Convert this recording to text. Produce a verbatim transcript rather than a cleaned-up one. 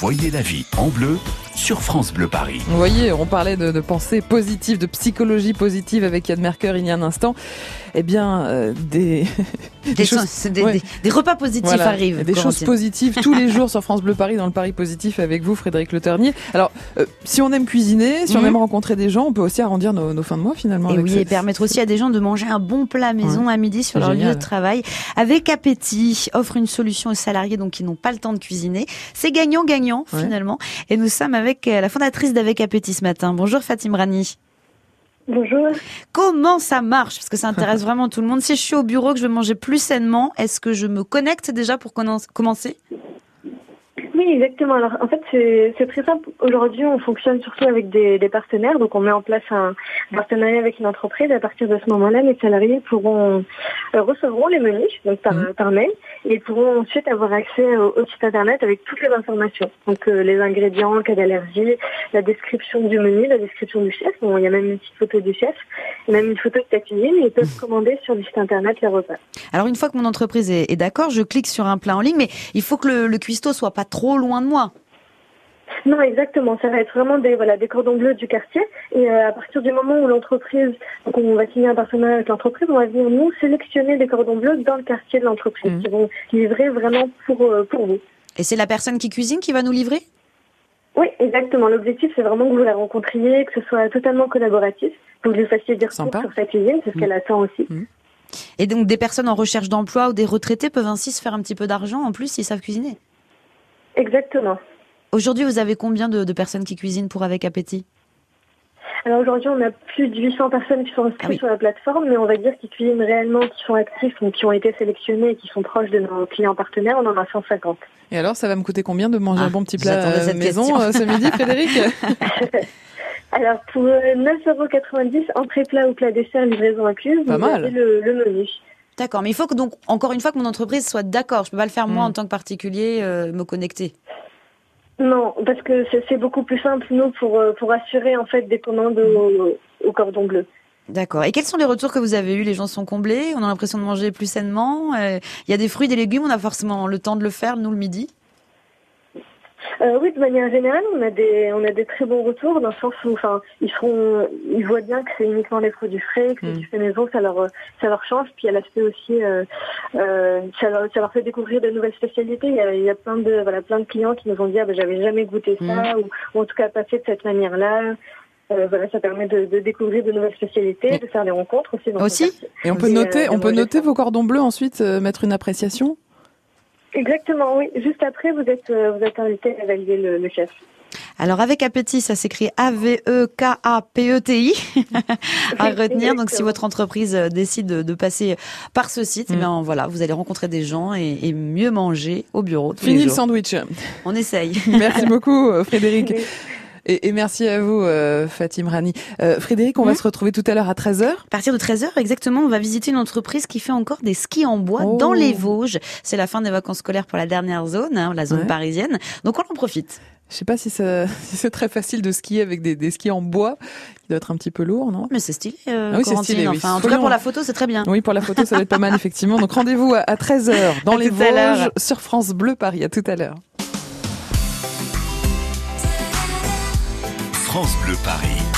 Voyez la vie en bleu sur France Bleu Paris. Vous voyez, on parlait de, de pensée positive, de psychologie positive avec Yann Mercœur il y a un instant. Eh bien, euh, des... des, des, choses, c'est des, ouais. des, des repas positifs voilà, arrivent. Des choses positives tous les jours sur France Bleu Paris, dans le Paris Positif avec vous, Frédéric Le Ternier. Alors, euh, si on aime cuisiner, si mmh. on aime rencontrer des gens, on peut aussi arrondir nos, nos fins de mois finalement. Et avec oui, cette... et permettre aussi à des gens de manger un bon plat maison ouais. à midi sur leur lieu de travail. Avec Appétit, offre une solution aux salariés donc qui n'ont pas le temps de cuisiner. C'est gagnant-gagnant ouais. finalement. Et nous sommes avec la fondatrice d'Avec Appétit ce matin. Bonjour Fatim Rani. Bonjour. Comment ça marche? Parce que ça intéresse vraiment tout le monde. Si je suis au bureau, que je veux manger plus sainement, est-ce que je me connecte déjà pour commencer? Oui, exactement. Alors, en fait, c'est, c'est très simple. Aujourd'hui, on fonctionne surtout avec des, des partenaires. Donc, on met en place un partenariat avec une entreprise. À partir de ce moment-là, les salariés pourront euh, recevront les menus donc par, mmh. par mail et ils pourront ensuite avoir accès au, au site internet avec toutes les informations. Donc, euh, les ingrédients, le cas d'allergie, la description du menu, la description du chef. Bon, il y a même une petite photo du chef, et même une photo de ta cuisine. Et ils peuvent commander sur le site internet les repas. Alors, une fois que mon entreprise est, est d'accord, je clique sur un plat en ligne, mais il faut que le, le cuistot soit pas trop loin de moi. Non, exactement. Ça va être vraiment des voilà des cordons bleus du quartier. Et euh, à partir du moment où l'entreprise, donc on va signer un partenariat avec l'entreprise, on va venir nous sélectionner des cordons bleus dans le quartier de l'entreprise mmh. qui vont livrer vraiment pour euh, pour vous. Et c'est la personne qui cuisine qui va nous livrer? Oui, exactement. L'objectif, c'est vraiment que vous la rencontriez, que ce soit totalement collaboratif, que vous lui fassiez dire tout sur sa cuisine, c'est ce mmh. qu'elle attend aussi. Mmh. Et donc des personnes en recherche d'emploi ou des retraités peuvent ainsi se faire un petit peu d'argent en plus s'ils savent cuisiner. Exactement. Aujourd'hui, vous avez combien de, de personnes qui cuisinent pour Avec Appétit? Alors aujourd'hui, on a plus de huit cents personnes qui sont inscrites ah oui. sur la plateforme, mais on va dire qu'ils cuisinent réellement, qui sont actifs, donc qui ont été sélectionnés et qui sont proches de nos clients partenaires, on en a cent cinquante. Et alors, ça va me coûter combien de manger ah, un bon petit plat euh, maison euh, ce midi, Frédéric? Alors pour neuf euros quatre-vingt-dix, entrée plat ou plat dessert, livraison incluse, pas vous mal. avez le, le menu. D'accord, mais il faut que donc, encore une fois, que mon entreprise soit d'accord. Je peux pas le faire moi mmh. en tant que particulier, euh, me connecter. Non, parce que c'est, c'est beaucoup plus simple, nous, pour, pour assurer, en fait, des commandes au, au cordon bleu. D'accord. Et quels sont les retours que vous avez eus? Les gens sont comblés? On a l'impression de manger plus sainement? Il euh, y a des fruits, des légumes, on a forcément le temps de le faire, nous, le midi? Euh, oui, de manière générale, on a des on a des très bons retours dans le sens où, enfin, ils seront, ils voient bien que c'est uniquement des produits frais, que c'est mmh. du fait maison, ça leur ça leur change. Puis il y a l'aspect aussi, euh, euh, ça leur ça leur fait découvrir de nouvelles spécialités. Il y a il y a plein de voilà plein de clients qui nous ont dit ah ben j'avais jamais goûté ça mmh. ou, ou en tout cas pas fait de cette manière-là. Euh, voilà, ça permet de, de découvrir de nouvelles spécialités, de faire des rencontres aussi. Dans aussi. Et on peut et noter, euh, on peut noter vos cordons bleus ensuite, euh, mettre une appréciation. Exactement, oui. Juste après, vous êtes, euh, vous êtes invité à valider le, le chef. Alors, Avec Appétit, ça s'écrit A V E K A P E T I à retenir. Donc, si votre entreprise décide de, de passer par ce site, mmh. eh bien, voilà, vous allez rencontrer des gens et, et mieux manger au bureau. Tous Fini les le jours. sandwich. On essaye. Merci beaucoup, Frédéric. Et, et merci à vous, euh, Fatim Rani. Euh, Frédéric, on mmh. va se retrouver tout à l'heure à treize heures. À partir de treize heures, exactement, on va visiter une entreprise qui fait encore des skis en bois oh. dans les Vosges. C'est la fin des vacances scolaires pour la dernière zone, hein, la zone ouais. parisienne. Donc on en profite. Je sais pas si, ça, si c'est très facile de skier avec des, des skis en bois. Il doit être un petit peu lourd, non? Mais c'est stylé, euh, ah oui, c'est stylé, oui. Enfin, en tout cas, pour la photo, c'est très bien. Oui, pour la photo, ça va être pas mal, effectivement. Donc rendez-vous à, à treize heures dans à les Vosges sur France Bleu Paris. À tout à l'heure. France Bleu Paris.